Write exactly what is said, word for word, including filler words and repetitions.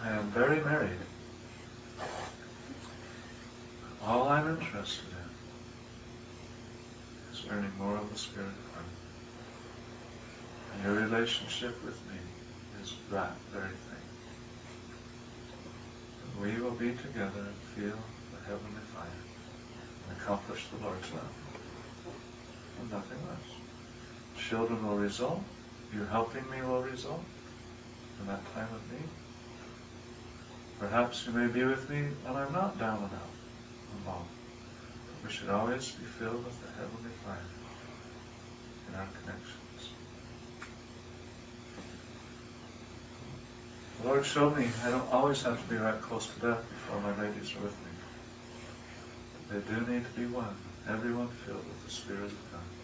I am very married. All I'm interested in is learning more of the Spirit of God. And your relationship with me is that very thing. And we will be together and feel the heavenly fire and accomplish the Lord's will. And nothing less. Children will result. You helping me will result in that time of need. Perhaps you may be with me when I'm not down and out alone. But we should always be filled with the heavenly fire in our connections. The Lord showed me I don't always have to be right close to death before my ladies are with me. They do need to be one, everyone filled with the Spirit of God.